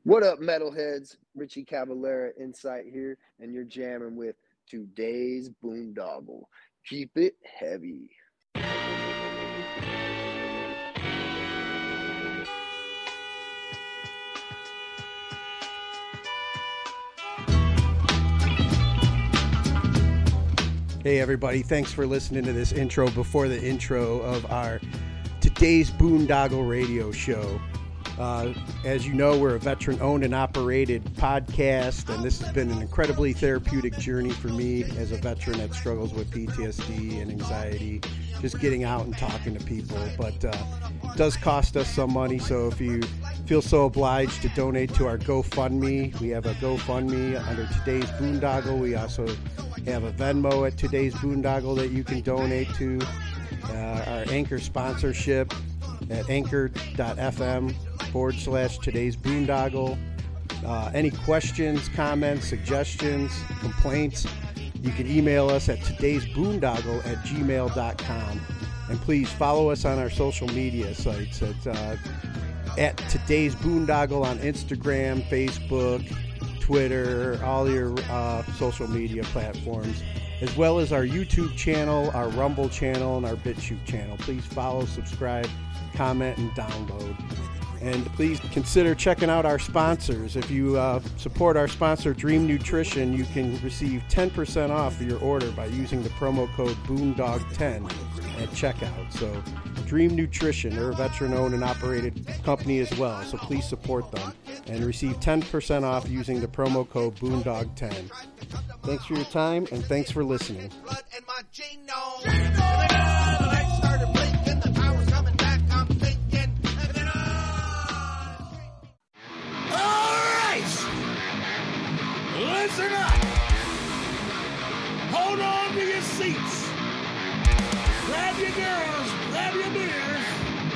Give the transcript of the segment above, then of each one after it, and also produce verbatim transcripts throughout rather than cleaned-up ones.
What up, metalheads? Richie Cavalera Insight here, and you're jamming with today's boondoggle. Keep it heavy. Hey everybody, thanks for listening to this intro before the intro of our Today's Boondoggle radio show. Uh, as you know, we're a veteran-owned and operated podcast, and this has been an incredibly therapeutic journey for me as a veteran that struggles with P T S D and anxiety, just getting out and talking to people. But uh, it does cost us some money, so if you feel so obliged to donate to our GoFundMe, we have a GoFundMe under Today's Boondoggle. We also have a Venmo at Today's Boondoggle that you can donate to. Uh, our Anchor sponsorship at anchor.fm forward slash today's boondoggle. Uh, any questions, comments, suggestions, complaints, you can email us at today's boondoggle at gmail dot com. And please follow us on our social media sites at, uh, at today's boondoggle on Instagram, Facebook, Twitter, all your uh, social media platforms, as well as our YouTube channel, our Rumble channel, and our BitChute channel. Please follow, subscribe, comment, and download. And please consider checking out our sponsors. If you uh, support our sponsor, Dream Nutrition, you can receive ten percent off your order by using the promo code boondog ten at checkout. So Dream Nutrition, they're a veteran-owned and operated company as well, so please support them and receive ten percent off using the promo code boondog ten. Thanks for your time, and thanks for listening. Listen up! Hold on to your seats. Grab your girls, grab your beers.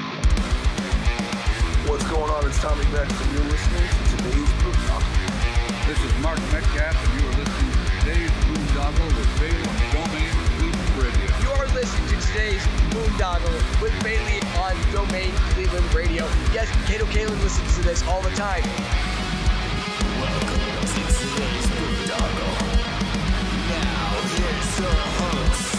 What's going on? It's Tommy Beck, and you're listening to today's Boondoggle. This is Mark Metcalf, and you are listening to today's Boondoggle with Bailey on Domain Cleveland Radio. You are listening to today's Boondoggle with Bailey on Domain Cleveland Radio. Yes, Kato Kalin listens to this all the time. Welcome to today's Boondoggle. Now here's your host.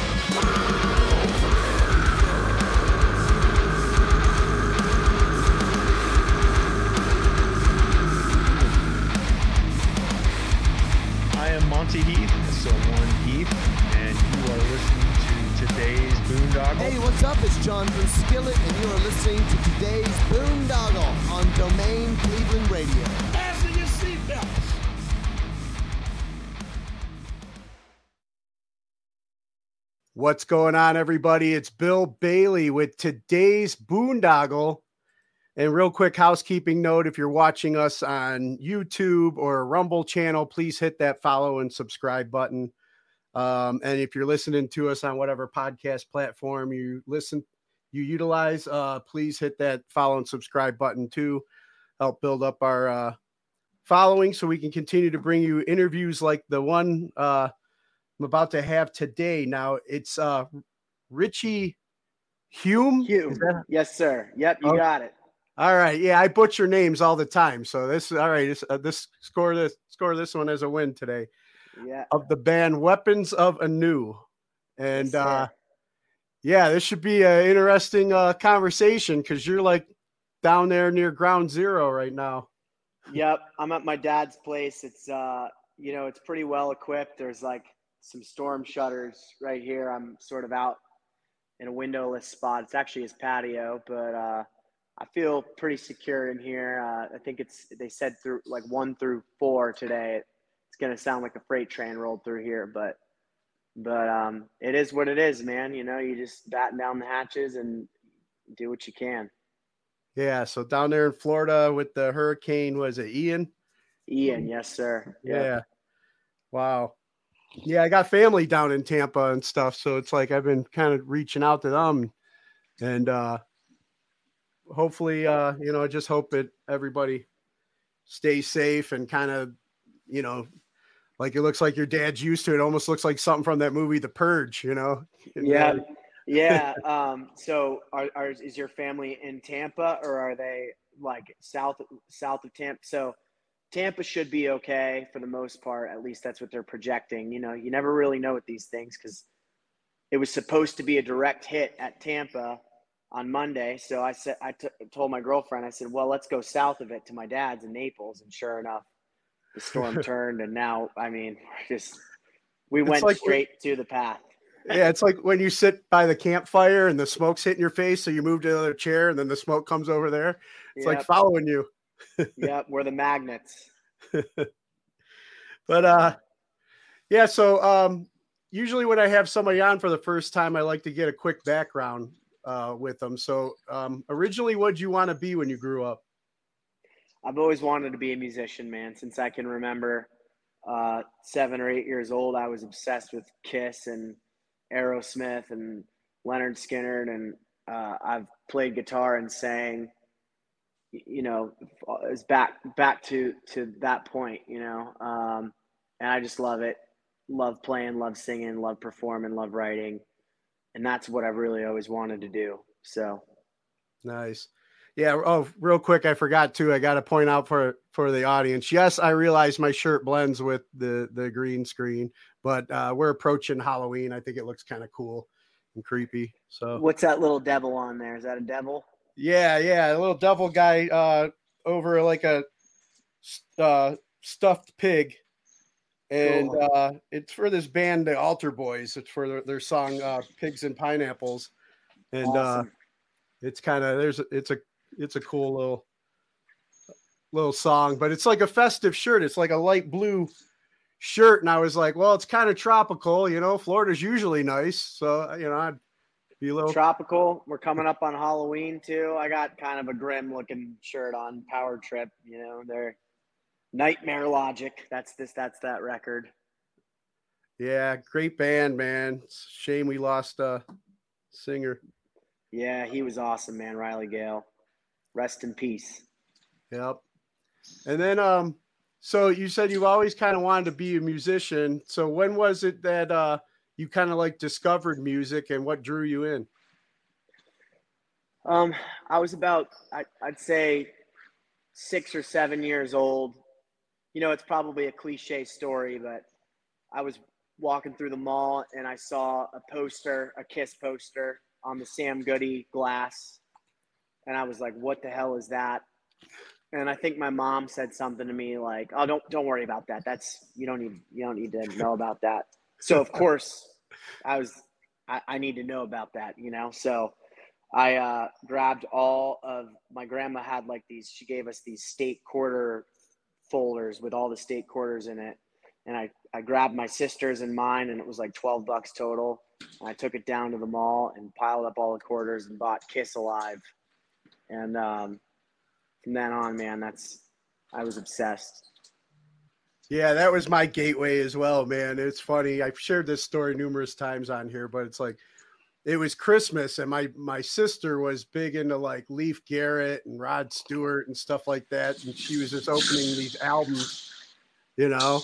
I am Monty Heath, so one Heath, and you are listening to today's Boondoggle. Hey, what's up? It's John from Skillet, and you are listening to today's Boondoggle on Domain Cleveland Radio. Fasten your seatbelts. What's going on, everybody? It's Bill Bailey with today's Boondoggle. And real quick housekeeping note, if you're watching us on YouTube or a Rumble channel, please hit that follow and subscribe button. Um, and if you're listening to us on whatever podcast platform you listen, you utilize, uh, please hit that follow and subscribe button too. Help build up our uh, following so we can continue to bring you interviews like the one uh, I'm about to have today. Now it's uh, Richie Hume. Hume. That- Yes, sir. Yep, you Oh. got it. All right. Yeah, I butcher names all the time. So this all right. This, uh, this score this score this one as a win today. Yeah. Of the band Weapons of Anu. And Yes, uh sir. yeah, this should be an interesting uh conversation because you're like down there near ground zero right now. Yep, I'm at my dad's place. It's uh, you know, it's pretty well equipped. There's like some storm shutters right here. I'm sort of out in a windowless spot. It's actually his patio, but uh I feel pretty secure in here. Uh, I think it's, they said through like one through four today. It's going to sound like a freight train rolled through here, but, but um, it is what it is, man. You know, you just batten down the hatches and do what you can. Yeah, so down there in Florida with the hurricane, was it Ian? Ian, yes, sir. Yeah. Yep. Wow. Yeah, I got family down in Tampa and stuff, so it's like I've been kind of reaching out to them, and uh hopefully, uh, you know, I just hope that everybody stays safe and kind of, you know, like it looks like your dad's used to it. Almost looks like something from that movie, The Purge, you know? Yeah. Yeah. Um, so are, are, is your family in Tampa or are they like south south of Tampa. So Tampa should be okay for the most part. At least that's what they're projecting. You know, you never really know with these things because it was supposed to be a direct hit at Tampa on Monday. So I said, I t- told my girlfriend, I said, well, let's go south of it to my dad's in Naples. And sure enough, the storm turned. And now, I mean, just we It's went like straight when, to the path. Yeah, it's like when you sit by the campfire and the smoke's hitting your face, so you move to another chair and then the smoke comes over there. It's Yep. like following you. Yep, we're the magnets. But uh yeah, so um usually when I have somebody on for the first time, I like to get a quick background uh with them. So um originally, what'd you want to be when you grew up? I've always wanted to be a musician, man, since I can remember. Uh seven or eight years old, I was obsessed with Kiss and Aerosmith and Leonard Skinner, and uh, I've played guitar and sang, you know, it's back back to to that point, you know, um, and I just love it. Love playing, love singing, love performing, love writing, and that's what I've really always wanted to do. So nice. Yeah. Oh, real quick, I forgot to. I got to point out for for the audience. Yes, I realize my shirt blends with the the green screen, but uh, we're approaching Halloween. I think it looks kind of cool and creepy. So what's that little devil on there? Is that a devil? Yeah, yeah, a little devil guy uh, over like a uh, stuffed pig, and Cool. uh, it's for this band, the Altar Boys. It's for their, their song uh, "Pigs and Pineapples," and Awesome. uh, it's kind of there's it's a it's a cool little little song, but it's like a festive shirt. It's like a light blue shirt, and I was like, well, it's kind of tropical, you know. Florida's usually nice, so you know, I'd be a little tropical. We're coming up on Halloween too. I got kind of a grim looking shirt on. Power Trip, you know, they're Nightmare Logic. That's this. That's that record. Yeah, great band, man. It's a shame we lost a singer. Yeah, he was awesome, man. Riley Gale. Rest in peace. Yep. And then, um, so you said you've always kind of wanted to be a musician. So when was it that uh, you kind of like discovered music, and what drew you in? Um, I was about, I, I'd say, six or seven years old. You know, it's probably a cliche story, but I was walking through the mall and I saw a poster, a Kiss poster on the Sam Goody glass. And I was like, what the hell is that? And I think my mom said something to me like, oh, don't, don't worry about that. That's, you don't need, you don't need to know about that. So of course I was, I, I need to know about that, you know? So I uh, grabbed all of, my grandma had like these, she gave us these state quarter folders with all the state quarters in it. And I, I grabbed my sister's and mine, and it was like twelve bucks total. And I took it down to the mall and piled up all the quarters and bought Kiss Alive. And um, from then on, man, that's, I was obsessed. Yeah, that was my gateway as well, man. It's funny. I've shared this story numerous times on here, but it's like, it was Christmas, and my, my sister was big into like Leif Garrett and Rod Stewart and stuff like that. And she was just opening these albums, you know?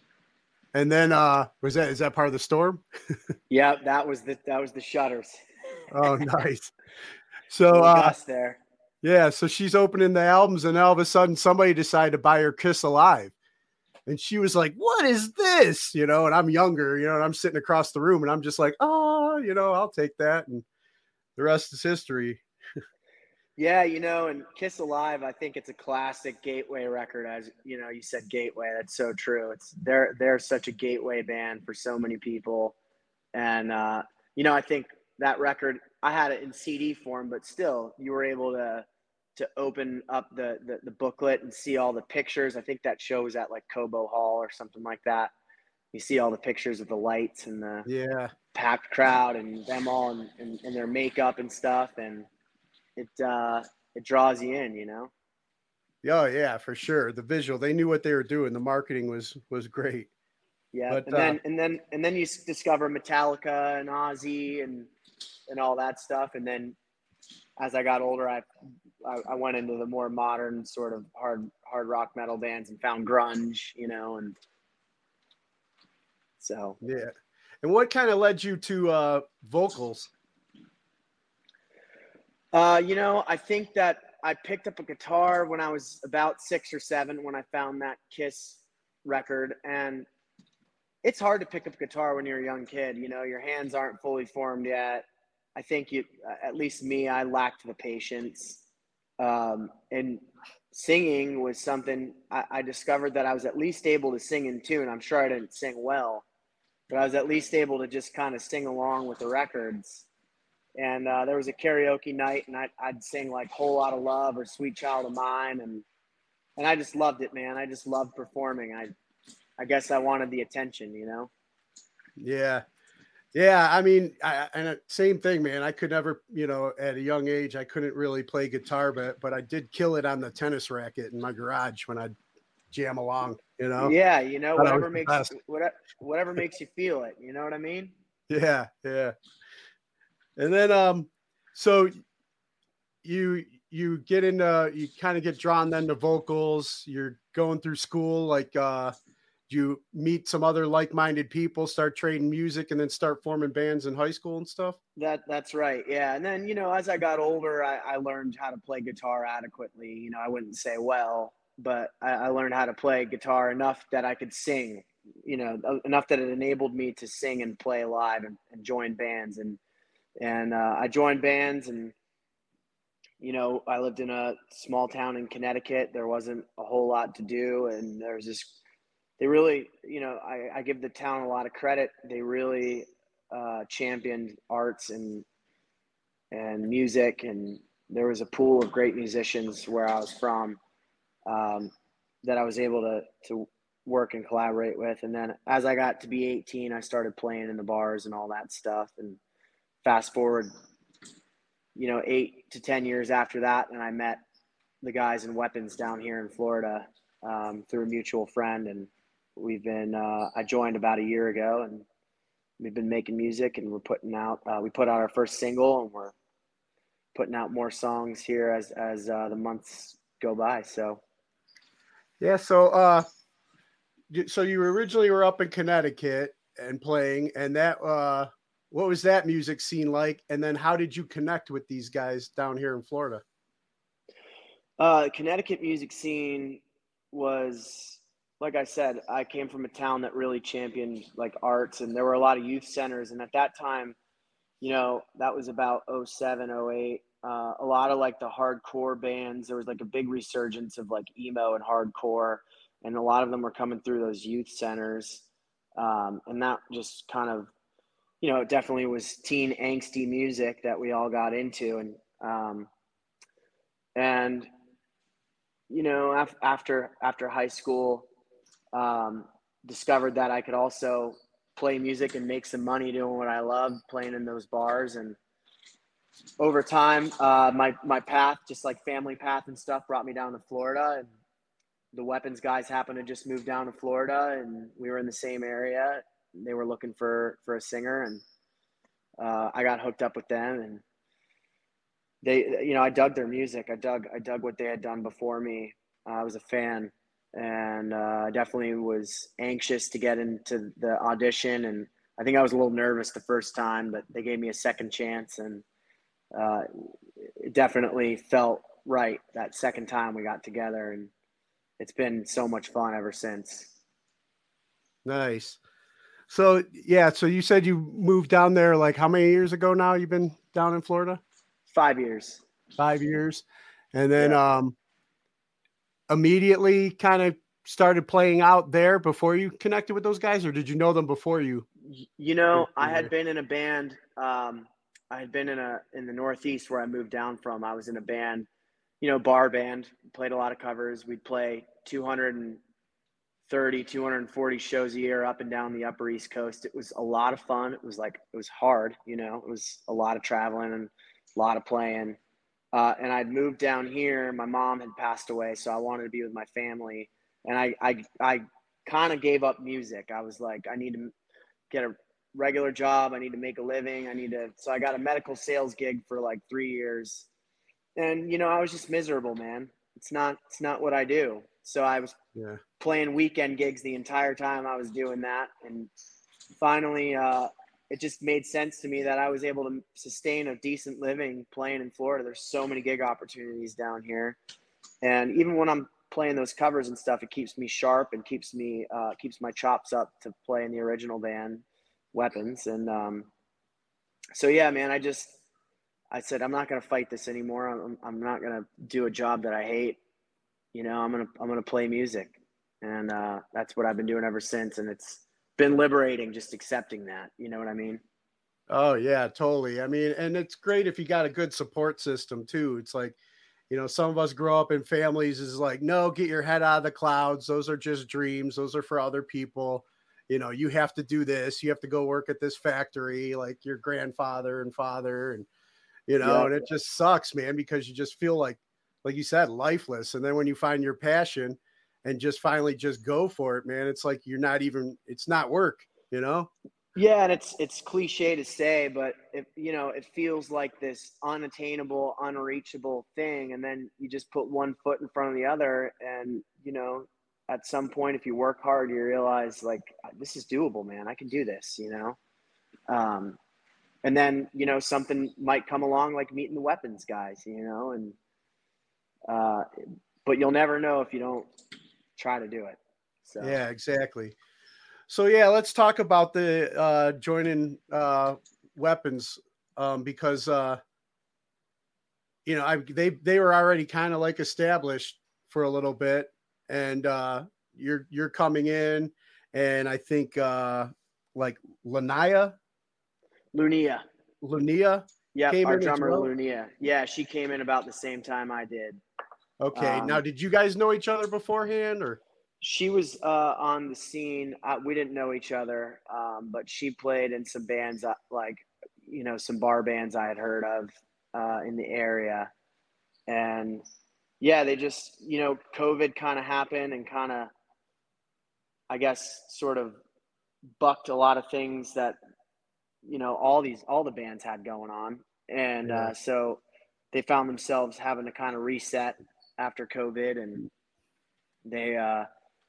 And then, uh, was that, is that part of the storm? Yeah, that was the, that was the shutters. Oh, nice. So, Little uh, Gus there. Yeah, so she's opening the albums, and all of a sudden somebody decided to buy her Kiss Alive. And she was like, what is this? You know, and I'm younger, you know, and I'm sitting across the room, and I'm just like, oh, you know, I'll take that. And the rest is history. Yeah, you know, and Kiss Alive, I think it's a classic gateway record. As you know, you said gateway. That's so true. It's they're they're such a gateway band for so many people, and uh, you know, I think that record, I had it in C D form, but still, you were able to to open up the, the the booklet and see all the pictures. I think that show was at like Cobo Hall or something like that. You see all the pictures of the lights and the Yeah, packed crowd and them all in, in, in their makeup and stuff, and it uh, it draws you in, you know. oh yeah, for sure. The visual, they knew what they were doing. The marketing was was great. Yeah, But and uh, then and then and then you s- discover Metallica and Ozzy and and all that stuff, and then as I got older, I I, I went into the more modern sort of hard hard rock metal bands and found grunge, you know, and so yeah. And what kind of led you to uh, vocals? uh, you know, I think that I picked up a guitar when I was about six or seven when I found that Kiss record. And it's hard to pick up a guitar when you're a young kid. You know, your hands aren't fully formed yet. I think you, at least me, I lacked the patience. Um, and singing was something I, I discovered that I was at least able to sing in tune. I'm sure I didn't sing well, but I was at least able to just kind of sing along with the records. And uh, there was a karaoke night, and I'd, I'd sing like "Whole Lot of Love" or "Sweet Child of Mine," and and I just loved it, man. I just loved performing. I I guess I wanted the attention, you know. Yeah. Yeah, I mean, I, and same thing, man. I could never, you know, at a young age, I couldn't really play guitar, but but I did kill it on the tennis racket in my garage when I'd jam along, you know. Yeah, you know, Thought I whatever was the makes best. whatever whatever makes you feel it. You know what I mean? Yeah, yeah. And then, um, so you you get into you kind of get drawn then to vocals. You're going through school, like uh you meet some other like-minded people, start trading music, and then start forming bands in high school and stuff. That that's right. Yeah. And then, you know, as I got older, I, I learned how to play guitar adequately. You know, I wouldn't say well, but I, I learned how to play guitar enough that I could sing, you know, enough that it enabled me to sing and play live and, and join bands. And, and uh, I joined bands, and, you know, I lived in a small town in Connecticut. There wasn't a whole lot to do. And there was this, they really, you know, I, I give the town a lot of credit. They really uh, championed arts and and music, and there was a pool of great musicians where I was from um, that I was able to to work and collaborate with. And then as I got to be eighteen, I started playing in the bars and all that stuff. And fast forward, you know, eight to ten years after that, and I met the guys in Weapons down here in Florida um, through a mutual friend, and we've been uh, I joined about a year ago, and we've been making music, and we're putting out uh, we put out our first single, and we're putting out more songs here as as uh, the months go by. So Yeah, so uh so you originally were up in Connecticut and playing, and that uh what was that music scene like? And then how did you connect with these guys down here in Florida? uh, Connecticut music scene was, like I said, I came from a town that really championed like arts, and there were a lot of youth centers. And at that time, you know, that was about oh seven, oh eight. Uh, a lot of like the hardcore bands, there was like a big resurgence of like emo and hardcore, and a lot of them were coming through those youth centers. Um, and that just kind of, you know, it definitely was teen angsty music that we all got into. And, um, and, you know, af- after, after high school, um, discovered that I could also play music and make some money doing what I loved, playing in those bars. And over time, uh, my, my path, just like family path and stuff, brought me down to Florida, and the Weapons guys happened to just move down to Florida, and we were in the same area. They were looking for, for a singer, and uh, I got hooked up with them, and they, you know, I dug their music. I dug, I dug what they had done before me. Uh, I was a fan, and uh, I definitely was anxious to get into the audition. And I think I was a little nervous the first time, but they gave me a second chance, and uh, it definitely felt right that second time we got together, and it's been so much fun ever since. Nice. So yeah, so you said you moved down there like how many years ago now? You've been down in Florida? Five years. Five years. And then Yeah. um immediately kind of started playing out there before you connected with those guys, or did you know them before you? You know, I had been in a band. Um, I had been in a in the Northeast where I moved down from. I was in a band, you know, bar band. Played a lot of covers. We'd play two hundred thirty, two hundred forty shows a year up and down the Upper East Coast. It was a lot of fun. It was like it was hard, you know. It was a lot of traveling and a lot of playing. Uh, and I'd moved down here. My mom had passed away, so I wanted to be with my family. And I I I kind of gave up music. I was like, I need to get a regular job. I need to make a living. I need to, so I got a medical sales gig for like three years. And, you know, I was just miserable, man. It's not, it's not what I do. So I was Yeah. playing weekend gigs the entire time I was doing that. And finally, uh, it just made sense to me that I was able to sustain a decent living playing in Florida. There's so many gig opportunities down here. And even when I'm playing those covers and stuff, it keeps me sharp and keeps me, uh, keeps my chops up to play in the original band Weapons. And, um, so yeah, man, I just, I said, I'm not going to fight this anymore. I'm, I'm not going to do a job that I hate. You know, I'm going to, I'm going to play music. And, uh, that's what I've been doing ever since. And it's been liberating just accepting that, you know what I mean? Oh yeah, totally. I mean, and it's great if you got a good support system too. It's like, you know, some of us grow up in families is like, no, get your head out of the clouds. Those are just dreams. Those are for other people. You know, you have to do this. You have to go work at this factory like your grandfather and father. And, you know, Yeah. and it just sucks, man, because you just feel like, like you said, lifeless. And then when you find your passion and just finally just go for it, man, it's like, you're not even, it's not work, you know? Yeah, and it's it's cliche to say, but it, you know, it feels like this unattainable, unreachable thing, and then you just put one foot in front of the other, and you know, at some point, if you work hard, you realize like this is doable, man. I can do this, you know. Um, and then you know something might come along, like meeting the Weapons guys, you know, and uh, but you'll never know if you don't try to do it. So Yeah, exactly. So yeah, let's talk about the uh, joining uh, Weapons um, because uh, you know I they they were already kind of like established for a little bit, and uh, you're you're coming in, and I think uh, like Lanaya Lunia. Lunia Yep, came our in as drummer well. Lunia. Yeah, she came in about the same time I did. Okay, now Um, did you guys know each other beforehand or? she was uh, on the scene. Uh, we didn't know each other, um, but she played in some bands, uh, like you know, some bar bands I had heard of uh, in the area, and yeah, they just you know, COVID kind of happened and kind of, I guess, sort of bucked a lot of things that you know all these all the bands had going on, and Yeah. uh, so they found themselves having to kind of reset after COVID, and they uh,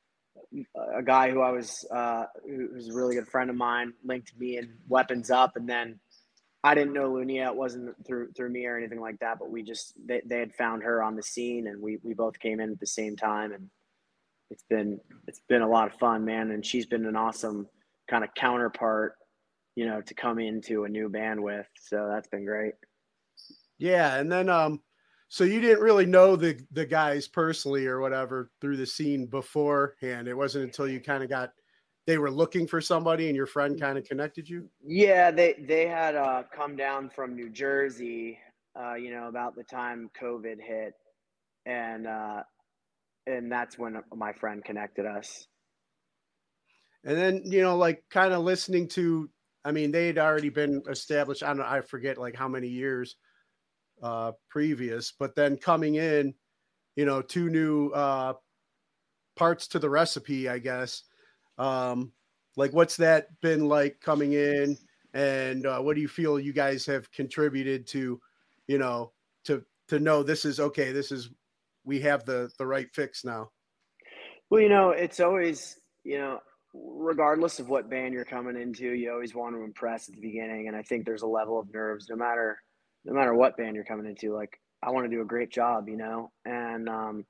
a guy who I was uh, who's a really good friend of mine linked me and Weapons up, and then I didn't know Lunia. It wasn't through through me or anything like that, but we just they, they had found her on the scene, and we we both came in at the same time, and it's been it's been a lot of fun, man. And she's been an awesome kind of counterpart, you know, to come into a new band with. So that's been great. Yeah, and then um so you didn't really know the the guys personally or whatever through the scene beforehand. It wasn't until you kind of got they were looking for somebody and your friend kind of connected you? Yeah, they they had uh, come down from New Jersey, uh, you know, about the time COVID hit, and uh, and that's when my friend connected us. And then, you know, like kind of listening to I mean, they'd already been established, I don't know, I forget like how many years uh previous, but then coming in, you know, two new uh parts to the recipe, I guess. Um, like, what's that been like coming in, and uh, what do you feel you guys have contributed to, you know, to to know this is okay, this is we have the the right fix now. Well, you know, it's always, you know, regardless of what band you're coming into, you always want to impress at the beginning, and I think there's a level of nerves no matter no matter what band you're coming into. Like, I want to do a great job, you know, and um,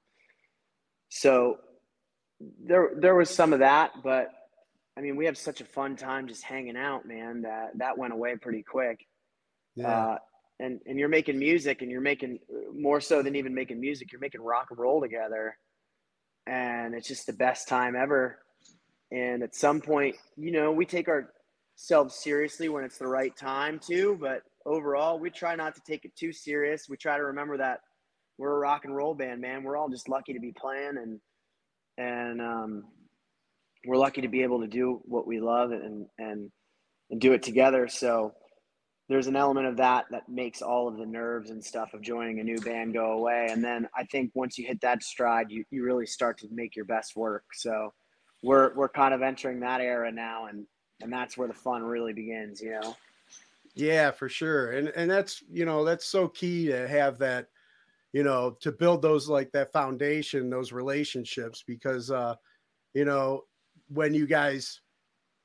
so there there was some of that, but I mean, we have such a fun time just hanging out, man, that that went away pretty quick. Yeah. Uh, and and you're making music, and you're making more so than even making music, you're making rock and roll together, and it's just the best time ever. And at some point, you know, we take ourselves seriously when it's the right time too, but overall, we try not to take it too serious. We try to remember that we're a rock and roll band, man. We're all just lucky to be playing, and and um, we're lucky to be able to do what we love and and and do it together. So there's an element of that that makes all of the nerves and stuff of joining a new band go away. And then I think once you hit that stride, you, you really start to make your best work. So we're, we're kind of entering that era now, and, and that's where the fun really begins, you know? Yeah, for sure. And and that's, you know, that's so key to have that, you know, to build those like that foundation, those relationships, because uh, you know, when you guys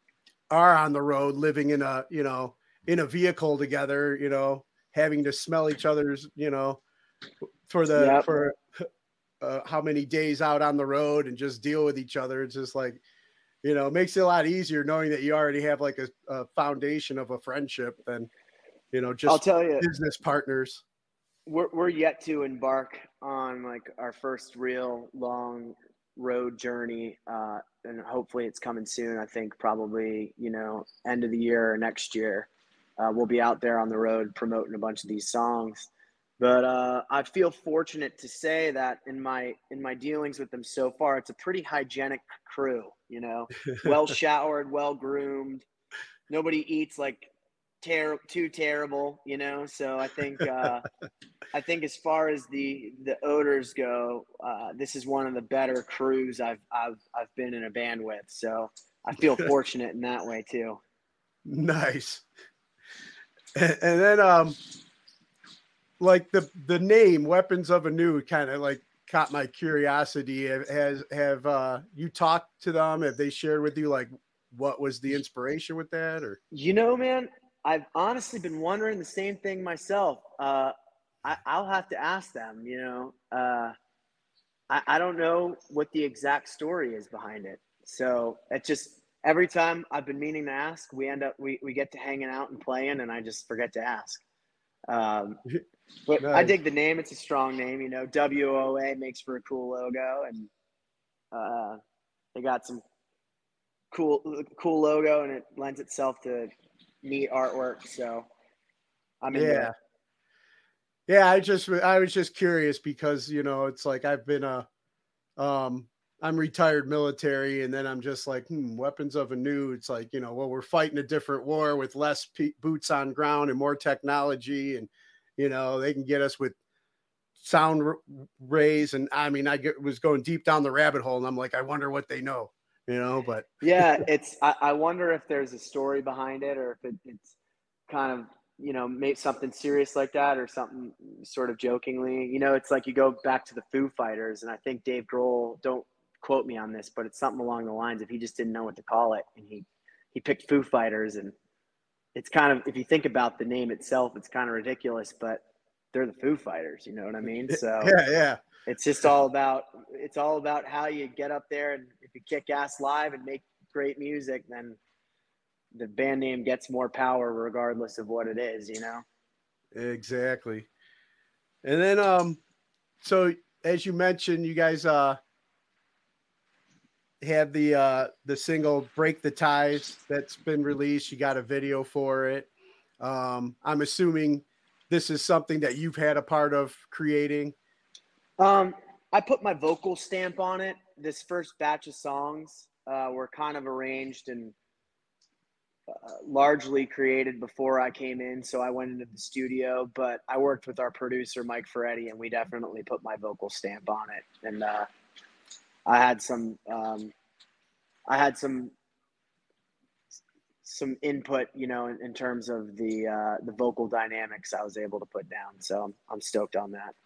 are on the road, living in a, you know, in a vehicle together, you know, having to smell each other's, you know, for the, Yep. for uh, how many days out on the road and just deal with each other. It's just like, you know, it makes it a lot easier knowing that you already have like a, a foundation of a friendship than, you know, just I'll tell you, business partners. We're, we're yet to embark on like our first real long road journey. Uh, and hopefully it's coming soon. I think probably, you know, end of the year or next year, uh, we'll be out there on the road promoting a bunch of these songs. But uh, I feel fortunate to say that in my in my dealings with them so far, it's a pretty hygienic crew, you know, well showered, well groomed. Nobody eats like ter- too terrible, you know. So I think uh, I think as far as the the odors go, uh, this is one of the better crews I've I've I've been in a band with. So I feel fortunate in that way too. Nice. And, and then um. like the the name Weapons of Anew kind of like caught my curiosity. Has have uh you talked to them? Have they shared with you like what was the inspiration with that? Or you know, man, I've honestly been wondering the same thing myself. Uh, I, I'll have to ask them. You know, uh, I, I don't know what the exact story is behind it. So it just every time I've been meaning to ask, we end up we we get to hanging out and playing, and I just forget to ask. Um, But nice. I dig the name. It's a strong name, you know. W O A makes for a cool logo, and uh, they got some cool, cool logo, and it lends itself to neat artwork. So I'm into yeah, it. yeah. I just I was just curious because you know it's like I've been a um I'm retired military, and then I'm just like hmm, Weapons of Anew. It's like you know well we're fighting a different war with less pe- boots on ground and more technology and. You know, they can get us with sound r- rays. And I mean, I get, was going deep down the rabbit hole and I'm like, I wonder what they know, you know, but yeah, it's, I, I wonder if there's a story behind it or if it, it's kind of, you know, maybe something serious like that or something sort of jokingly, you know, it's like you go back to the Foo Fighters and I think Dave Grohl, don't quote me on this, but it's something along the lines of he just didn't know what to call it. And he, he picked Foo Fighters and, it's kind of, if you think about the name itself, it's kind of ridiculous, but they're the Foo Fighters, you know what I mean? So yeah, yeah. It's just all about, it's all about how you get up there. And if you kick ass live and make great music, then the band name gets more power regardless of what it is, you know? Exactly. And then, um, so as you mentioned, you guys, uh, had the uh the single Break the Ties that's been released. You got a video for it. um I'm assuming this is something that you've had a part of creating. um I put my vocal stamp on it. This first batch of songs uh were kind of arranged and uh, largely created before I came in, so I went into the studio, but I worked with our producer Mike Ferretti and we definitely put my vocal stamp on it. And uh I had some, um, I had some, some input, you know, in, in terms of the uh, the vocal dynamics I was able to put down. So I'm, I'm stoked on that.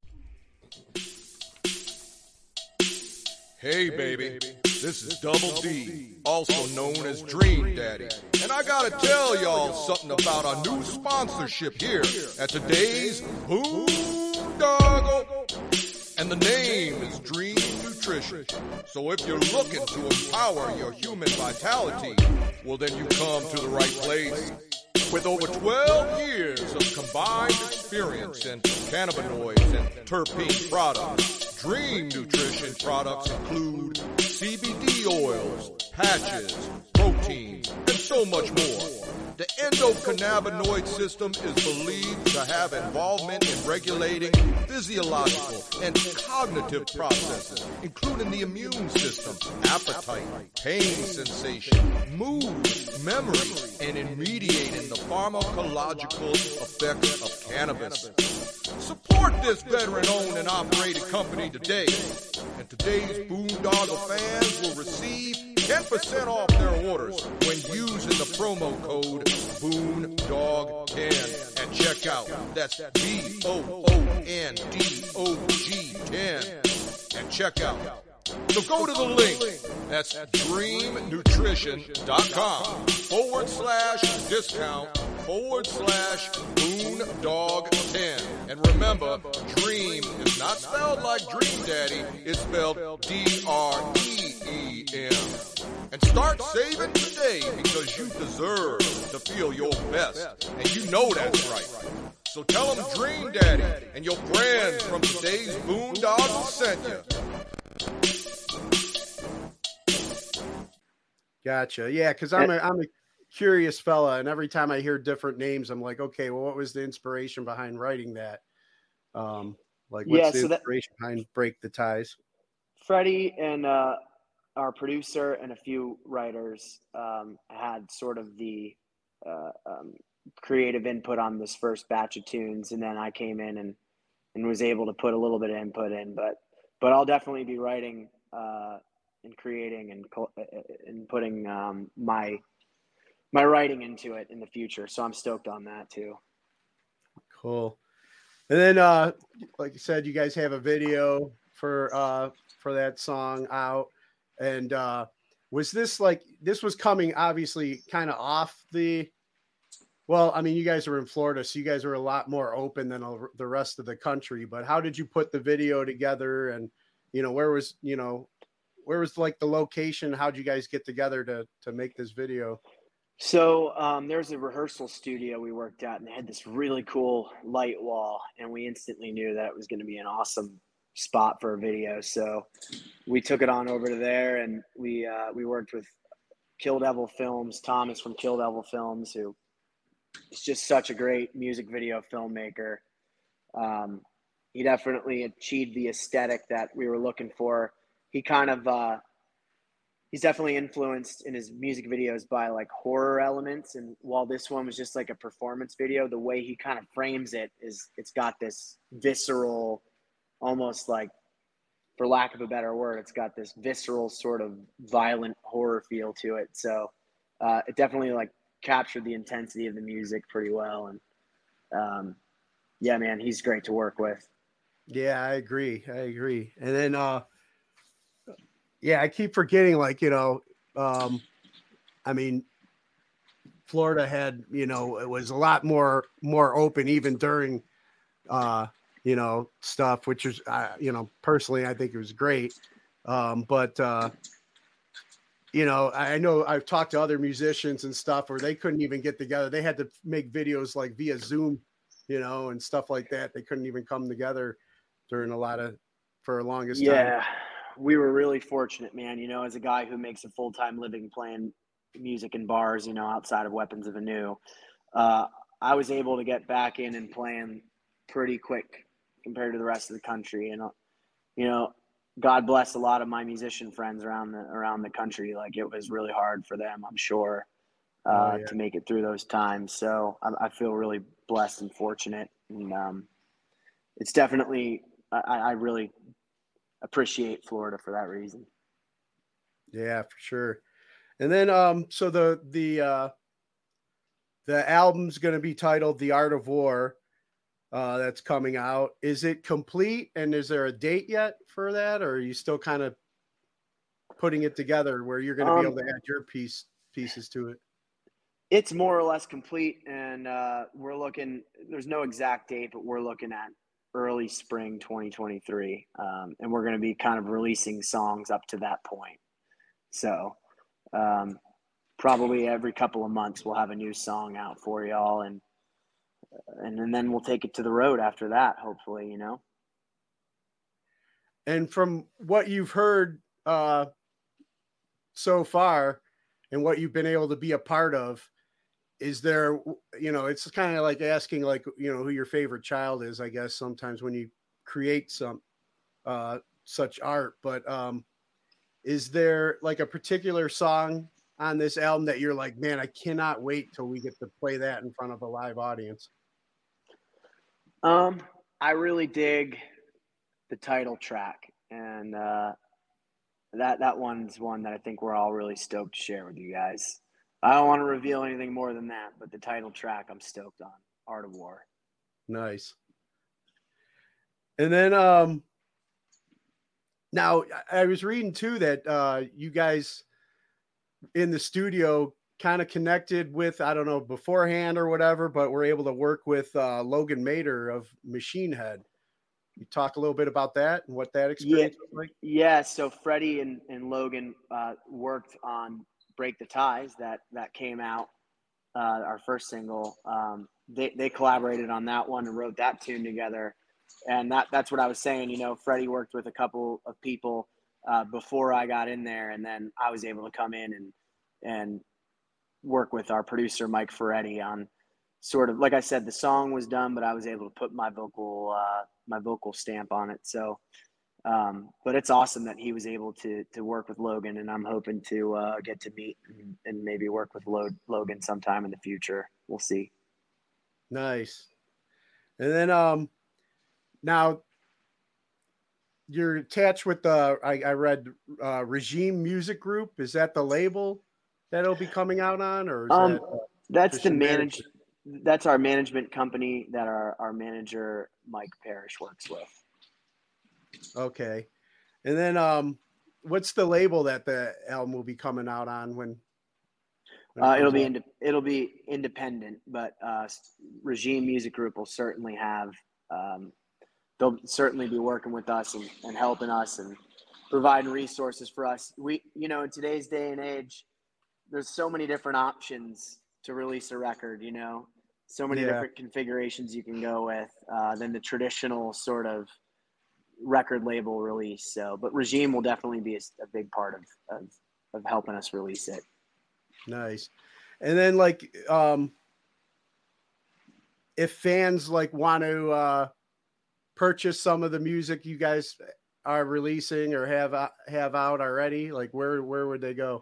Hey, baby, this is Double D, also known as Dream Daddy. And I gotta tell y'all something about our new sponsorship here at today's Boondoggle. And the name is Dream Nutrition. So if you're looking to empower your human vitality, well then you come to the right place. With over twelve years of combined experience in cannabinoids and terpene products, Dream Nutrition products include C B D oils, patches, proteins, and so much more. The endocannabinoid system is believed to have involvement in regulating physiological and cognitive processes, including the immune system, appetite, pain sensation, mood, memory, and in mediating the pharmacological effects of cannabis. Support this veteran-owned and operated company today, and today's Boondoggle fans will receive ten percent off their orders when using the promo code Boondog ten at checkout. That's B O O N D O G ten at checkout. So go to the link That's dreamnutrition.com forward slash discount forward slash Boondog ten. And remember, dream is not spelled like Dream Daddy, it's spelled D R E E M. And start saving today because you deserve to feel your best. And you know that's right. So tell them Dream Daddy and your friends from today's Boondoggle sent you. Gotcha. Yeah, because I'm a, I'm a curious fella, and every time I hear different names, I'm like, okay, well, what was the inspiration behind writing that? Um, like, what's Yeah, the so that- inspiration behind Break the Ties? Freddie and uh, our producer and a few writers um, had sort of the uh, um, creative input on this first batch of tunes, and then I came in and and was able to put a little bit of input in. But but I'll definitely be writing uh, and creating and and putting um, my my writing into it in the future. So I'm stoked on that too. Cool. And then, uh, like you said, you guys have a video for uh, for that song out. And uh, was this like this was coming obviously kind of off the? Well, I mean, you guys are in Florida, so you guys are a lot more open than the rest of the country. But how did you put the video together? And you know, where was you know, where was like the location? How did you guys get together to to make this video? So um, there's a rehearsal studio we worked at, and they had this really cool light wall, and we instantly knew that it was going to be an awesome spot for a video. So we took it on over to there, and we uh, we worked with Kill Devil Films, Thomas from Kill Devil Films, who is just such a great music video filmmaker. Um, he definitely achieved the aesthetic that we were looking for. He kind of uh, he's definitely influenced in his music videos by like horror elements. And while this one was just like a performance video, the way he kind of frames it is it's got this visceral, almost like, for lack of a better word, it's got this visceral sort of violent horror feel to it. So uh, it definitely like captured the intensity of the music pretty well. And um, yeah, man, he's great to work with. Yeah, I agree. I agree. And then, uh, yeah, I keep forgetting, like, you know, um, I mean, Florida had, you know, it was a lot more, more open even during, uh, you know, stuff, which is, uh, you know, personally, I think it was great. Um, but, uh, you know, I know I've talked to other musicians and stuff where they couldn't even get together. They had to make videos like via Zoom, you know, and stuff like that. They couldn't even come together during a lot of, for the longest yeah, time. Yeah, we were really fortunate, man. You know, as a guy who makes a full-time living playing music in bars, you know, outside of Weapons of Anew, uh, I was able to get back in and playing pretty quick compared to the rest of the country. And, you know, God bless a lot of my musician friends around the around the country. Like, it was really hard for them, I'm sure, uh, oh, yeah. to make it through those times. So I, I feel really blessed and fortunate. And um, it's definitely, I, I really appreciate Florida for that reason. Yeah, for sure. And then, um, so the, the, uh, the album's going to be titled The Art of War. Uh, that's coming out. Is it complete? And is there a date yet for that? Or are you still kind of putting it together where you're going to um, be able to add your piece pieces to it? It's more or less complete. And uh, we're looking, there's no exact date, but we're looking at early spring twenty twenty-three. Um, and we're going to be kind of releasing songs up to that point. So um, probably every couple of months we'll have a new song out for y'all. And, and and then we'll take it to the road after that, hopefully, you know. And from what you've heard uh, so far and what you've been able to be a part of, is there, you know, it's kind of like asking, like, you know, who your favorite child is, I guess, sometimes when you create some uh, such art. But um, is there like a particular song on this album that you're like, man, I cannot wait till we get to play that in front of a live audience? Um, I really dig the title track, and uh, that that one's one that I think we're all really stoked to share with you guys. I don't want to reveal anything more than that, but the title track I'm stoked on, Art of War. Nice. And then um, Now, I was reading too that uh, you guys in the studio kind of connected with, I don't know, beforehand or whatever, but we're able to work with uh, Logan Mader of Machine Head. You talk a little bit about that and what that experience yeah, was like? Yeah, so Freddie and, and Logan uh, worked on Break the Ties that, that came out, uh, our first single. Um, they, they collaborated on that one and wrote that tune together. And that, that's what I was saying. You know, Freddie worked with a couple of people uh, before I got in there, and then I was able to come in and and work with our producer Mike Ferretti on sort of, like I said, the song was done, but I was able to put my vocal uh, my vocal stamp on it. So, um, but it's awesome that he was able to to work with Logan, and I'm hoping to uh, get to meet and, and maybe work with Lo- Logan sometime in the future. We'll see. Nice. And then um, now you're attached with the, I, I read uh, Regime Music Group. Is that the label that'll be coming out on, or is Um, that uh, that's just the your manage. management? That's our management company that our our manager Mike Parrish works with. Okay. And then um, what's the label that the album will be coming out on when? when it Uh, it'll comes be out? ind- it'll be independent, but uh, Regime Music Group will certainly have. Um, they'll certainly be working with us and, and helping us and providing resources for us. We, you know, in today's day and age, there's so many different options to release a record. You know, so many Yeah. different configurations you can go with uh, than the traditional sort of record label release. So, but Regime will definitely be a, a big part of, of of helping us release it. Nice. And then like um if fans like want to uh purchase some of the music you guys are releasing or have uh, have out already, like where where would they go?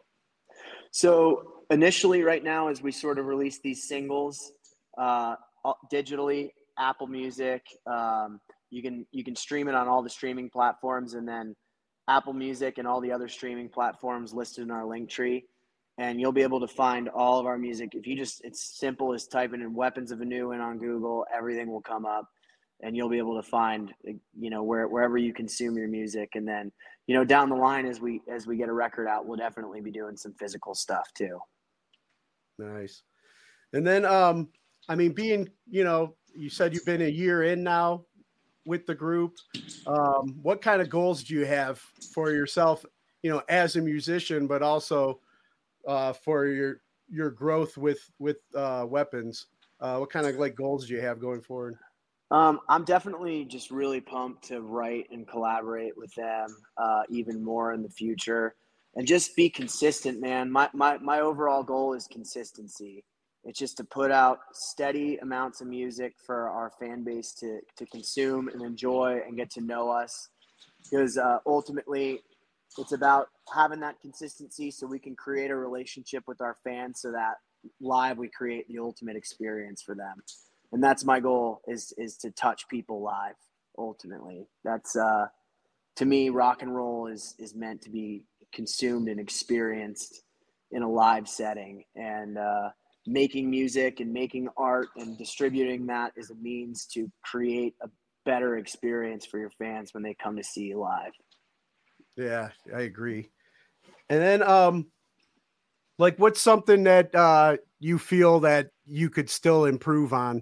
So initially right now, as we sort of release these singles uh, digitally, Apple Music, um, you can you can stream it on all the streaming platforms, and then Apple Music and all the other streaming platforms listed in our link tree. And you'll be able to find all of our music. If you just, it's simple as typing in Weapons of Anuin on Google, everything will come up, and you'll be able to find, you know, where, wherever you consume your music. And then, you know, down the line, as we, as we get a record out, we'll definitely be doing some physical stuff too. Nice. And then, um, I mean, being, you know, you said you've been a year in now with the group. Um, what kind of goals do you have for yourself, you know, as a musician, but also uh, for your, your growth with, with uh, Weapons? Uh, what kind of like goals do you have going forward? Um, I'm definitely just really pumped to write and collaborate with them uh, even more in the future, and just be consistent, man. My, my, my overall goal is consistency. It's just to put out steady amounts of music for our fan base to, to consume and enjoy and get to know us. Because uh, ultimately, it's about having that consistency so we can create a relationship with our fans so that live we create the ultimate experience for them. And that's my goal, is is to touch people live. Ultimately, that's uh, to me, rock and roll is is meant to be consumed and experienced in a live setting. And uh, making music and making art and distributing that is a means to create a better experience for your fans when they come to see you live. Yeah, I agree. And then, um, like, what's something that uh, you feel that you could still improve on?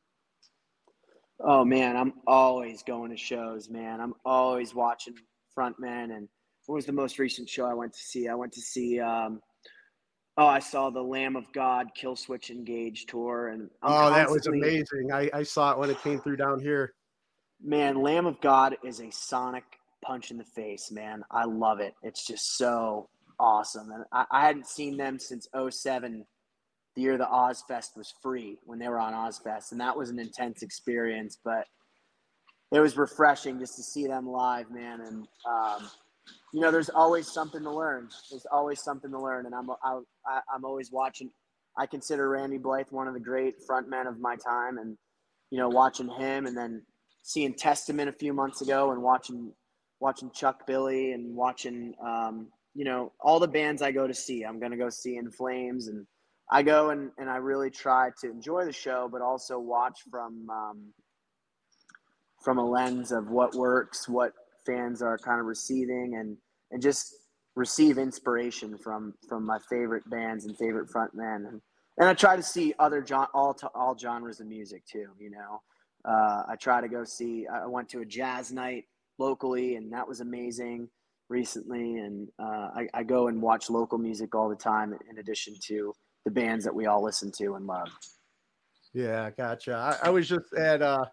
Oh man, I'm always going to shows, man. I'm always watching frontmen. And what was the most recent show I went to see? I went to see, um, oh, I saw the Lamb of God Killswitch Engage tour, and I'm Oh, that was constantly, amazing. I, I saw it when it came through down here. man, Lamb of God is a sonic punch in the face, man. I love it. It's just so awesome. And I, I hadn't seen them since oh seven, the year the Ozfest was free, when they were on Ozfest. And that was an intense experience, but it was refreshing just to see them live, man. And, um, you know, there's always something to learn. There's always something to learn. And I'm, I, I'm always watching. I consider Randy Blythe one of the great frontmen of my time. And, you know, watching him, and then seeing Testament a few months ago, and watching, watching Chuck Billy, and watching, um, you know, all the bands I go to see. I'm going to go see In Flames, and I go and, and I really try to enjoy the show, but also watch from, um, from a lens of what works, what fans are kind of receiving and, and just receive inspiration from, from my favorite bands and favorite frontmen. And, and I try to see other gen- all, to, all genres of music too, you know. Uh, I try to go see, I went to a jazz night locally, and that was amazing recently. And uh, I, I go and watch local music all the time in addition to the bands that we all listen to and love. Yeah, gotcha. I, I was just at, uh,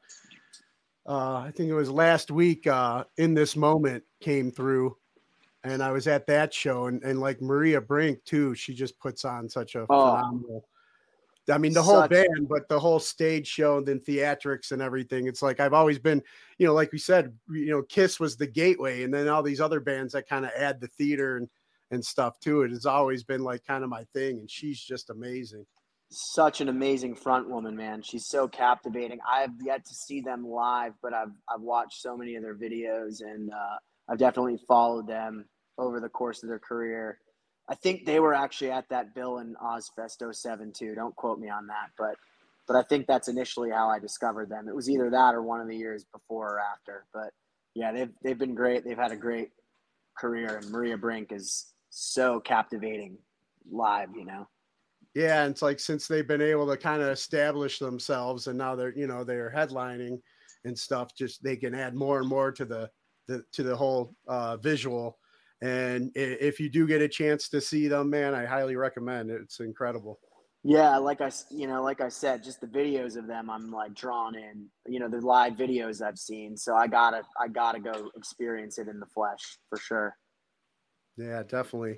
uh, I think it was last week, uh, In This Moment came through, and I was at that show, and, and like Maria Brink too, she just puts on such a Oh, phenomenal, I mean, the whole such, band, but the whole stage show and then theatrics and everything. It's like, I've always been, you know, like we said, you know, Kiss was the gateway, and then all these other bands that kind of add the theater and, and stuff to it. It's always been like kind of my thing. And she's just amazing. such an amazing front woman, man. She's so captivating. I've yet to see them live, but I've, I've watched so many of their videos, and uh, I've definitely followed them over the course of their career. I think they were actually at that Bill and Ozfest oh seven too. Don't quote me on that, but but I think that's initially how I discovered them. It was either that or one of the years before or after. But yeah, they've they've been great. They've had a great career, and Maria Brink is so captivating live, you know. Yeah, and it's like since they've been able to kind of establish themselves, and now they're, you know, they're headlining and stuff, just they can add more and more to the, the to the whole uh, visual. And if you do get a chance to see them, man, I highly recommend it. It's incredible. Yeah, like I, you know, like I said, just the videos of them, I'm like drawn in. You know, the live videos I've seen, so I gotta, I gotta go experience it in the flesh for sure. Yeah, definitely.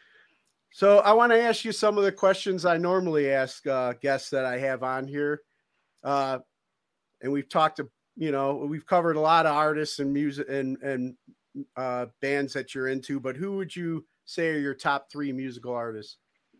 So I want to ask you some of the questions I normally ask uh, guests that I have on here, uh, and we've talked to, you know, we've covered a lot of artists and music and and uh, bands that you're into, but who would you say are your top three musical artists?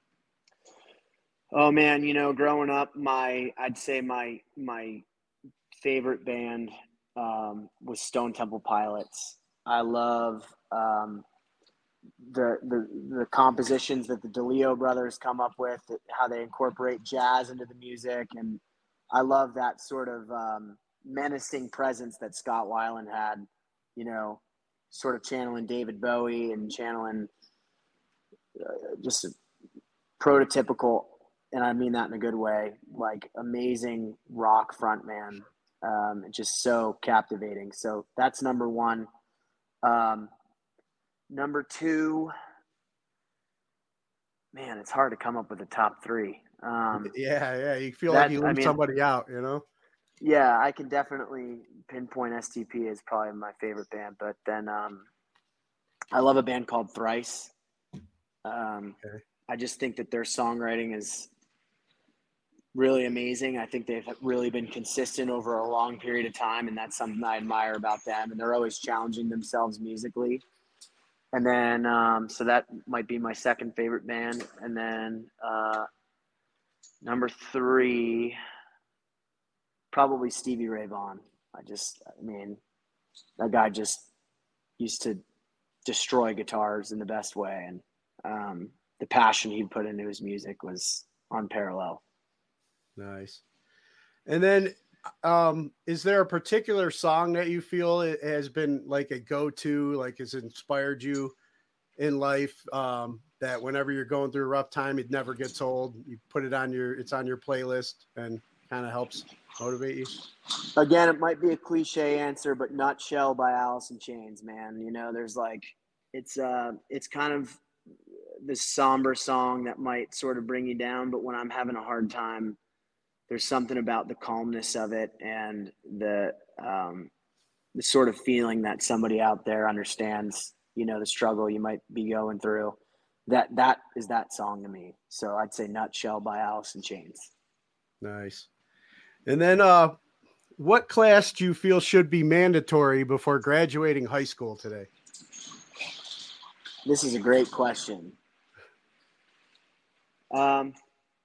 Oh man, you know, growing up, my I'd say my my favorite band um, was Stone Temple Pilots. I love um, the the the compositions that the DeLeo brothers come up with, how they incorporate jazz into the music, and I love that sort of um, menacing presence that Scott Weiland had. You know, sort of channeling David Bowie and channeling uh, just a prototypical, and I mean that in a good way, like amazing rock frontman. Um, just so captivating. So that's number one. Um, number two, man, it's hard to come up with a top three. Um, yeah, yeah, you feel that, like you leave I mean, somebody out, you know? Yeah, I can definitely pinpoint S T P as probably my favorite band, but then um, I love a band called Thrice. Um, okay. I just think that their songwriting is really amazing. I think they've really been consistent over a long period of time, and that's something I admire about them. And they're always challenging themselves musically. And then, um, so that might be my second favorite band. And then uh, number three, probably Stevie Ray Vaughan. I just, I mean, that guy just used to destroy guitars in the best way. And um, the passion he put into his music was unparalleled. Nice. And then, um, is there a particular song that you feel it has been like a go-to, like has inspired you in life, um, that whenever you're going through a rough time, it never gets old? You put it on your, it's on your playlist and kind of helps motivate you? Again, it might be a cliche answer, but Nutshell by Alice in Chains, man. You know, there's like, it's, uh, it's kind of this somber song that might sort of bring you down, but when I'm having a hard time, there's something about the calmness of it and the um, the sort of feeling that somebody out there understands, you know, the struggle you might be going through. That that is that song to me. So I'd say Nutshell by Alice in Chains. Nice. And then, uh, what class do you feel should be mandatory before graduating high school today? This is a great question. Um,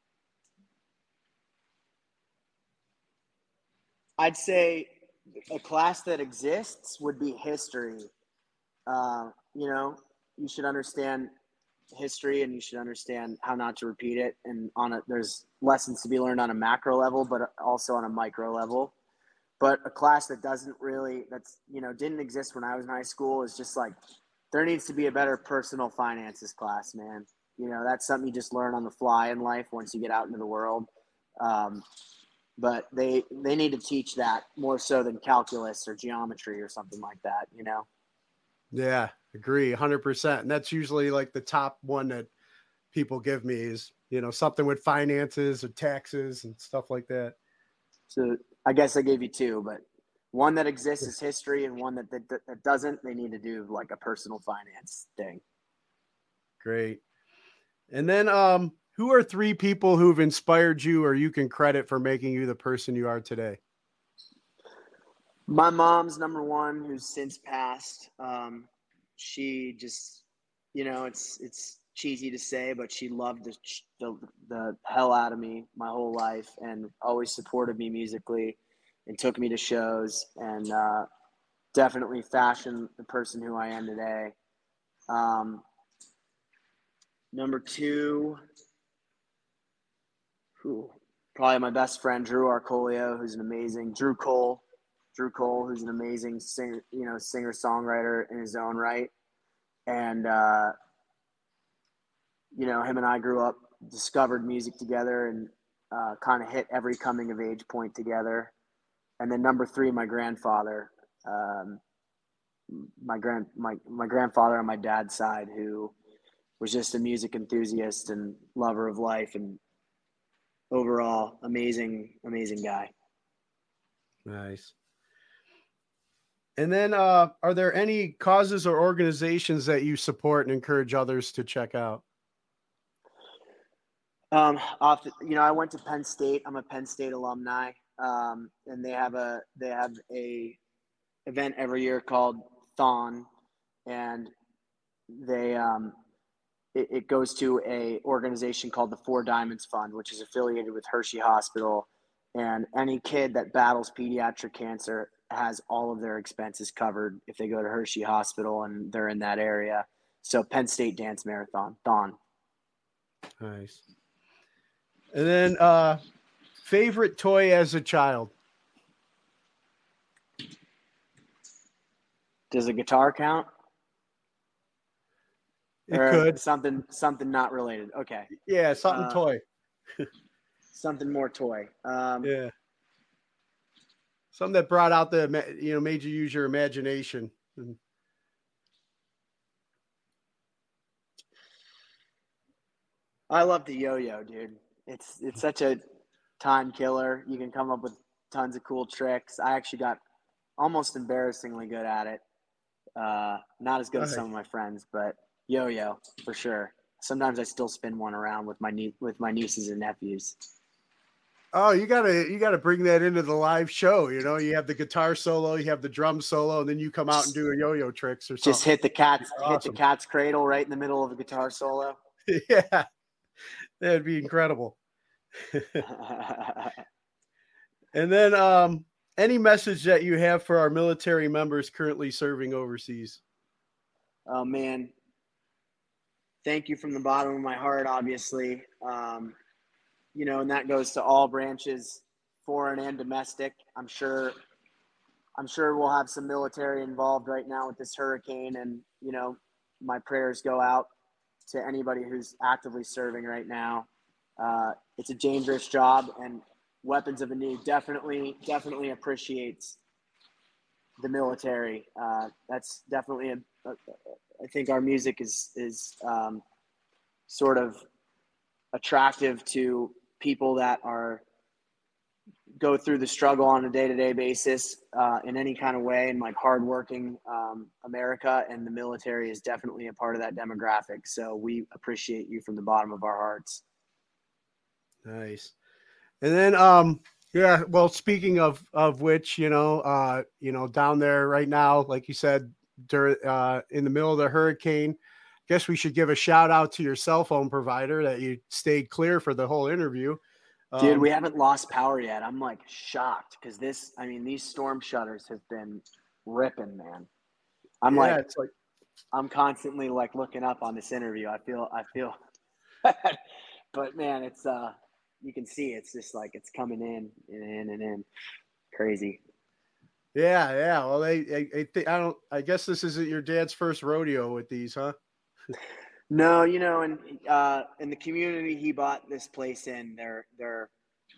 I'd say a class that exists would be history. Uh, you know, you should understand history and you should understand how not to repeat it. And on it, there's lessons to be learned on a macro level, but also on a micro level. but a class that doesn't really, that's, you know, didn't exist when I was in high school is just like, there needs to be a better personal finances class, man. You know, that's something you just learn on the fly in life once you get out into the world. Um, but they, they need to teach that more so than calculus or geometry or something like that, you know? Yeah, agree one hundred percent. And that's usually like the top one that people give me is, you know, something with finances or taxes and stuff like that. So I guess I gave you two, but one that exists is history, and one that, that, that doesn't, they need to do like a personal finance thing. Great. And then, um, who are three people who've inspired you or you can credit for making you the person you are today? My mom's number one, who's since passed. Um, she just, you know, it's it's cheesy to say, but she loved the, the the hell out of me my whole life, and always supported me musically, and took me to shows, and uh, definitely fashioned the person who I am today. Um, number two, who probably my best friend Drew Arcolio, who's an amazing Drew Cole. Drew Cole, who's an amazing singer, you know, singer songwriter in his own right, and uh, you know, him and I grew up, discovered music together, and uh, kind of hit every coming of age point together. And then number three, my grandfather, um, my grand my my grandfather on my dad's side, who was just a music enthusiast and lover of life, and overall amazing, amazing guy. Nice. And then, uh, are there any causes or organizations that you support and encourage others to check out? Um, off the, you know, I went to Penn State. I'm a Penn State alumni, um, and they have a they have a event every year called Thon, and they um, it, it goes to a organization called the Four Diamonds Fund, which is affiliated with Hershey Hospital, and any kid that battles pediatric cancer has all of their expenses covered if they go to Hershey Hospital and they're in that area. So Penn State Dance Marathon, Thon. Nice. And then, uh, favorite toy as a child? Does a guitar count? It or could. something something not related. Okay. Yeah, something Uh, toy. something more toy. Um, yeah. Something that brought out the, you know, made you use your imagination. I love the yo-yo, dude. It's it's such a time killer. You can come up with tons of cool tricks. I actually got almost embarrassingly good at it. Uh, not as good as some of my friends, but yo-yo for sure. Sometimes I still spin one around with my nie- with my nieces and nephews. Oh, you gotta you gotta bring that into the live show. You know, you have the guitar solo, you have the drum solo, and then you come out and do a yo-yo tricks or something. Just hit the cat's awesome. hit the cat's cradle right in the middle of a guitar solo. Yeah, that'd be incredible. And then, um, any message that you have for our military members currently serving overseas? Oh man, thank you from the bottom of my heart. Obviously. Um, You know, and that goes to all branches, foreign and domestic. I'm sure, I'm sure we'll have some military involved right now with this hurricane, and you know, my prayers go out to anybody who's actively serving right now. Uh, it's a dangerous job, and Weapons of a Knee definitely, definitely appreciates the military. Uh, that's definitely a, a. I think our music is is um, sort of attractive to people that are go through the struggle on a day-to-day basis uh, in any kind of way, and like hardworking um, America, and the military is definitely a part of that demographic. So we appreciate you from the bottom of our hearts. Nice. And then, um, yeah, well, speaking of, of which, you know, uh, you know, down there right now, like you said, during, uh, in the middle of the hurricane, guess we should give a shout out to your cell phone provider that you stayed clear for the whole interview. Um, Dude, we haven't lost power yet. I'm like shocked because this, I mean, these storm shutters have been ripping, man. I'm yeah, like, it's like, I'm constantly like looking up on this interview. I feel, I feel, but man, it's, uh, you can see it's just like it's coming in and in and in. Crazy. Yeah, yeah. Well, they, I, I think I don't. I guess this isn't your dad's first rodeo with these, huh? No, you know, and uh, in the community he bought this place in, they're they're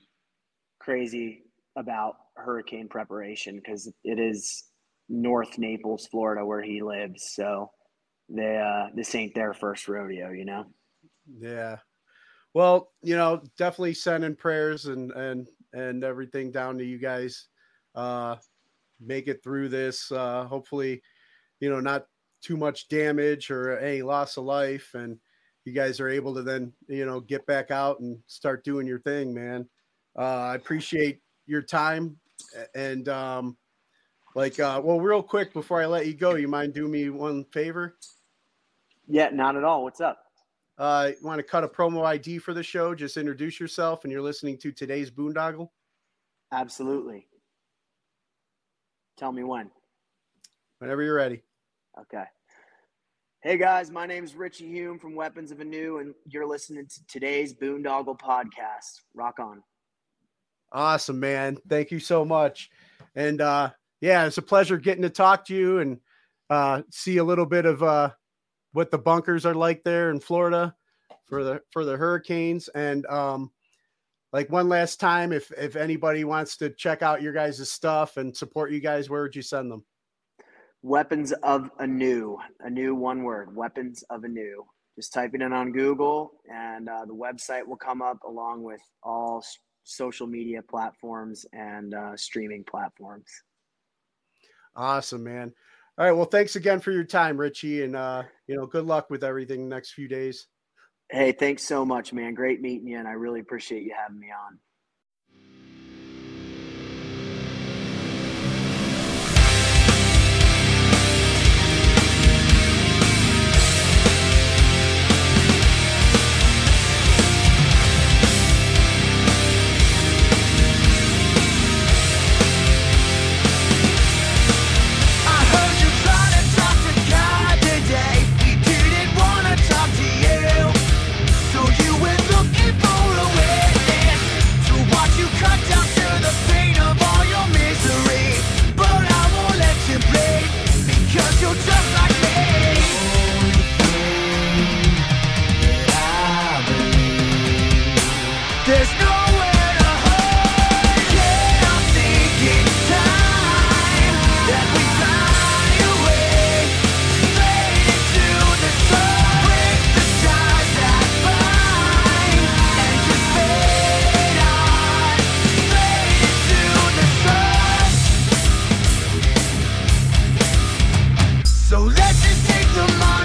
crazy about hurricane preparation because it is North Naples, Florida, where he lives. So they uh, this ain't their first rodeo, you know. Yeah. Well, you know, definitely sending prayers and and and everything down to you guys. Uh, make it through this. Uh, hopefully, you know, not too much damage or any loss of life, and you guys are able to then, you know, get back out and start doing your thing, man. Uh, I appreciate your time, and um, like, uh, well, real quick before I let you go, you mind doing me one favor? Yeah, not at all. What's up? Uh, you want to cut a promo I D for the show? Just introduce yourself, and you're listening to Today's Boondoggle. Absolutely. Tell me when. Whenever you're ready. Okay. Hey guys, my name is Richie Hume from Weapons of Anew, and you're listening to Today's Boondoggle podcast. Rock on. Awesome, man. Thank you so much. And uh, yeah, it's a pleasure getting to talk to you and uh, see a little bit of uh, what the bunkers are like there in Florida for the for the hurricanes. And um, like one last time, if if anybody wants to check out your guys' stuff and support you guys, where would you send them? Weapons of Anew, Anew, one word, Weapons of Anew. Just type it in on Google, and uh, the website will come up along with all s- social media platforms and uh, streaming platforms. Awesome, man. All right. Well, thanks again for your time, Richie. And, uh, you know, good luck with everything the next few days. Hey, thanks so much, man. Great meeting you, and I really appreciate you having me on.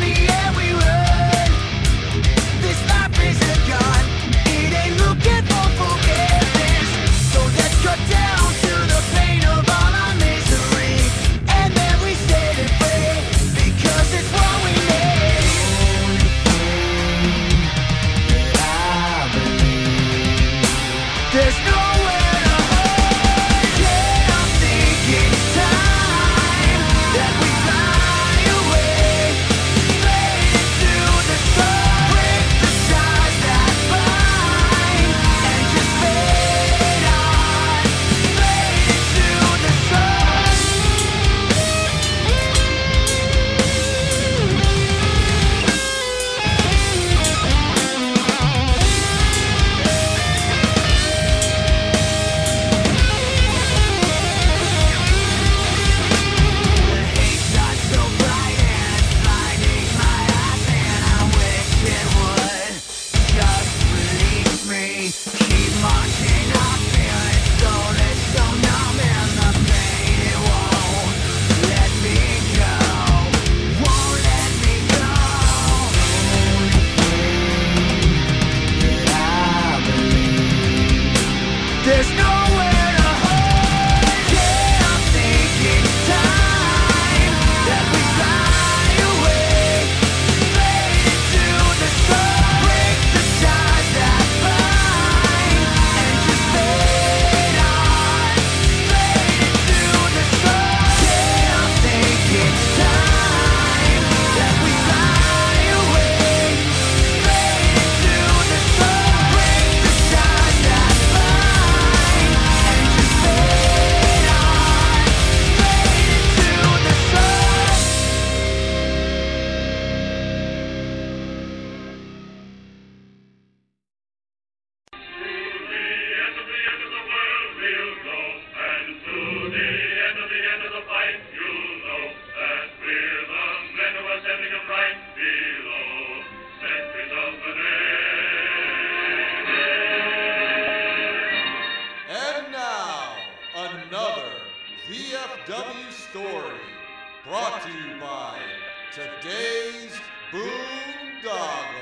It ain't looking for Brought to you by Today's Boondoggle.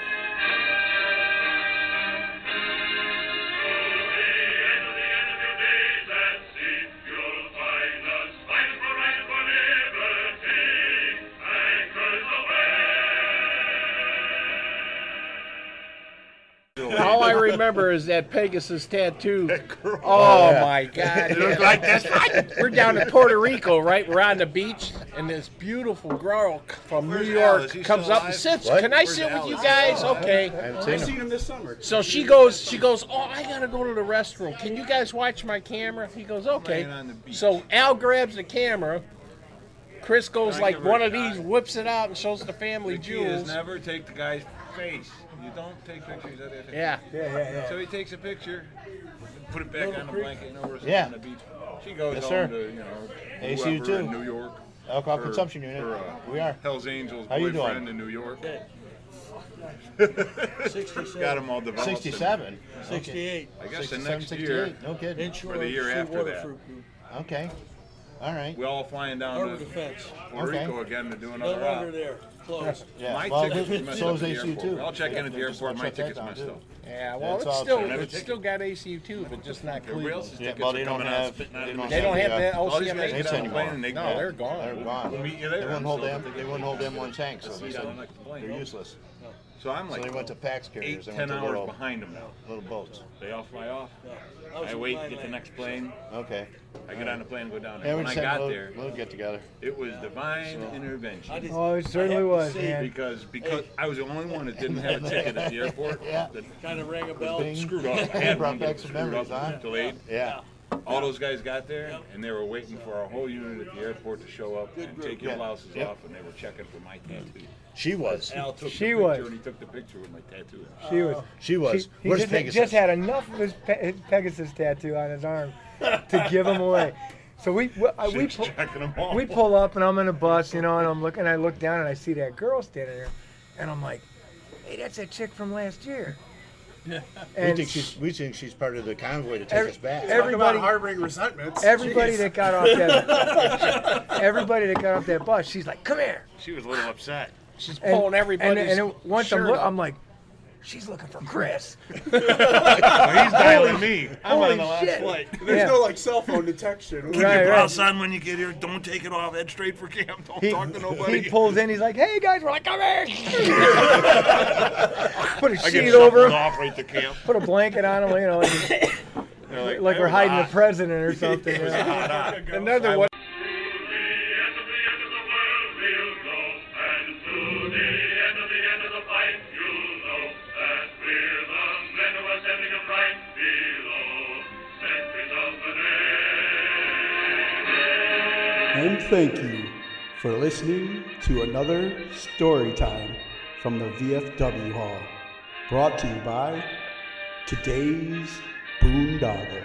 All I remember is that Pegasus tattoo. Oh yeah. my God! It looked like this. We're down in Puerto Rico, right? We're on the beach, and this beautiful girl from Where's New York Alice? He's comes still up and alive? sits. What? Can I Where's sit with Alice? you guys? Oh, Okay. I haven't seen I've him. seen him this summer. So she goes. She goes. Oh, I gotta go to the restroom. Can you guys watch my camera? He goes, okay. Laying on the beach. So Al grabs the camera. Chris goes I like give her one a of these, shot. whips it out, and shows the family The key is jewels. never take the guy's face. You don't take pictures of it. Yeah. Yeah, yeah, yeah. So he takes a picture, put it back on the blanket, and over Yeah. on the beach. She goes Yes, home sir. to, you know, A C U whoever too. in New York. Alcohol Her- consumption unit. her, uh, We are. Hell's Angels How you boyfriend doing? in New York. sixty-seven. Got them all developed. sixty-seven. sixty-eight. I guess the sixty-seven, next year, sixty-eight. No kidding. or the year after that, Okay. All right. we all flying down Harbor to Defense. Puerto Okay. Rico again to do No another longer route. there. Closed. Yeah. My well, tickets this- were messed so up is at the A C U airport. too. I'll check in at the They just airport. wanna My shut that ticket's down, messed too. up. Yeah, well, That's it's all still true. it's still got A C U too, but just not Everybody else's Cleveland. Yeah, tickets well, are they don't coming out have. spitting They out don't of They don't have the, that uh, All these O C M guys A. get It's on the plane anymore. and they No, go. they're gone. They're gone. We'll meet you They there. wouldn't hold So- them. They wouldn't hold them one tank, so they See said down next to the plane. they're useless. So I'm So like they went to Pax eight, carriers. They ten went to hours little, behind them now. little boats. They all fly off. I was I in wait, my get the land. next plane. Okay. I get on the plane and go down there. Yeah, we When I just had a got little, there, little get together. it was divine intervention. I just- Oh, it I certainly have to was, say, man. Because because I was the only one that didn't have a ticket at the airport. Yeah. That Kind of rang a bell. Bing. screwed up. I It had brought one back that some screwed memories, up, huh? delayed. Yeah. All those guys got there, and they were waiting for our whole unit at the airport to show up and take your Yeah. blouses Yep. off, and they were checking for my tattoo. She was. Al took She the was. picture, and he took the picture with my tattoo. She was. She was. He Where's just, Pegasus? just had enough of his, Pe- his Pegasus tattoo on his arm to give him away. So we we, I- we, Chick's pull, checking them all. we pull up and I'm in a bus, you know, and I'm looking. I look down and I see that girl standing there, and I'm like, "Hey, that's that chick from last year." we And think she's. We think she's part of the convoy to take Every- us back. everybody, harboring resentments. everybody Jeez. that got off that, everybody that got off that bus, she's like, "Come here." She was a little upset. She's And, pulling and, everybody's and it, once I'm, shirt look, up. I'm like, she's looking for Chris. Well, he's dialing me. I'm holy on the last shit. flight. There's Yeah. no like cell phone detection. Keep Right, your right. blouse on when you get here. Don't take it off. Head straight for camp. Don't He, talk to nobody. he pulls in. He's like, "Hey guys," we're like, "Come here." Put a I get sheet over shuffled him. off right to camp. Put a blanket on him. You know, like, They're like, like "It we're was hiding hot." the president or something. It was you know. hot, hot. Another one. And thank you for listening to another story time from the V F W Hall, brought to you by Today's Boondoggle.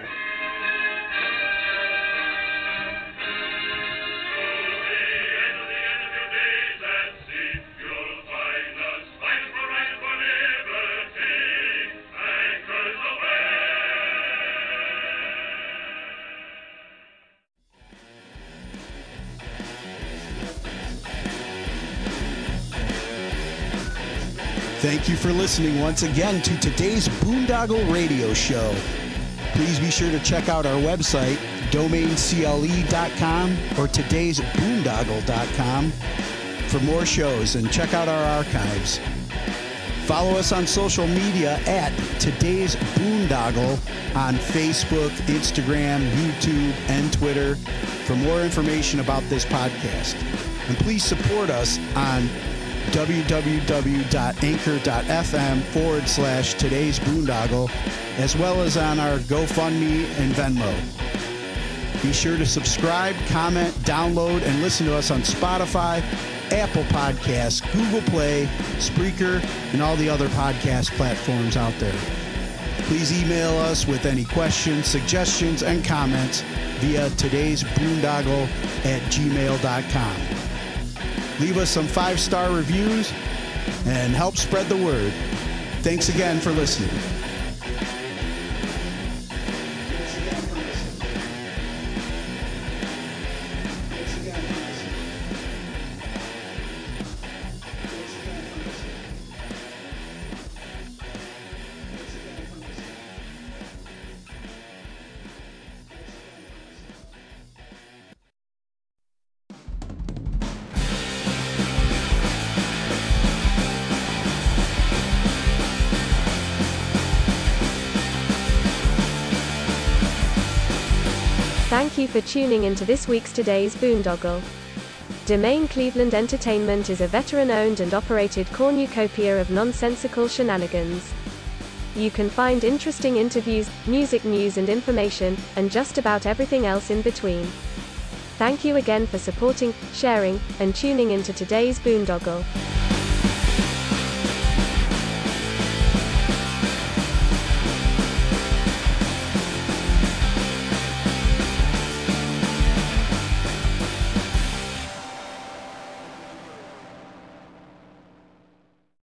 Thank you for listening once again to today's Boondoggle Radio Show. Please be sure to check out our website, domain c l e dot com or todays boondoggle dot com for more shows, and check out our archives. Follow us on social media at Today's Boondoggle on Facebook, Instagram, YouTube, and Twitter for more information about this podcast. And please support us on www.anchor.fm forward slash today's boondoggle, as well as on our GoFundMe and Venmo. Be sure to subscribe, comment, download, and listen to us on Spotify, Apple Podcasts, Google Play, Spreaker, and all the other podcast platforms out there. Please email us with any questions, suggestions, and comments via today's boondoggle at gmail dot com. Leave us some five-star reviews and help spread the word. Thanks again for listening. Thank you for tuning into this week's Today's Boondoggle. Domain Cleveland Entertainment is a veteran-owned and operated cornucopia of nonsensical shenanigans. You can find interesting interviews, music news and information, and just about everything else in between. Thank you again for supporting, sharing, and tuning into today's Boondoggle.